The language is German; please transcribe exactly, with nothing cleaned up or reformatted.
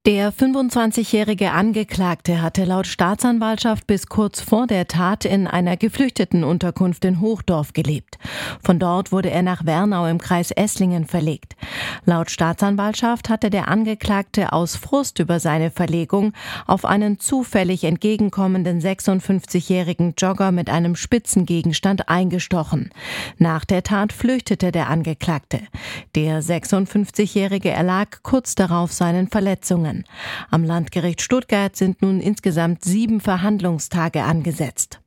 Der fünfundzwanzigjährige Angeklagte hatte laut Staatsanwaltschaft bis kurz vor der Tat in einer Geflüchtetenunterkunft in Hochdorf gelebt. Von dort wurde er nach Wernau im Kreis Esslingen verlegt. Laut Staatsanwaltschaft hatte der Angeklagte aus Frust über seine Verlegung auf einen zufällig entgegenkommenden sechsundfünfzigjährigen Jogger mit einem spitzen Gegenstand eingestochen. Nach der Tat flüchtete der Angeklagte. Der sechsundfünfzigjährige erlag kurz darauf seinen Verletzungen. Am Landgericht Stuttgart sind nun insgesamt sieben Verhandlungstage angesetzt.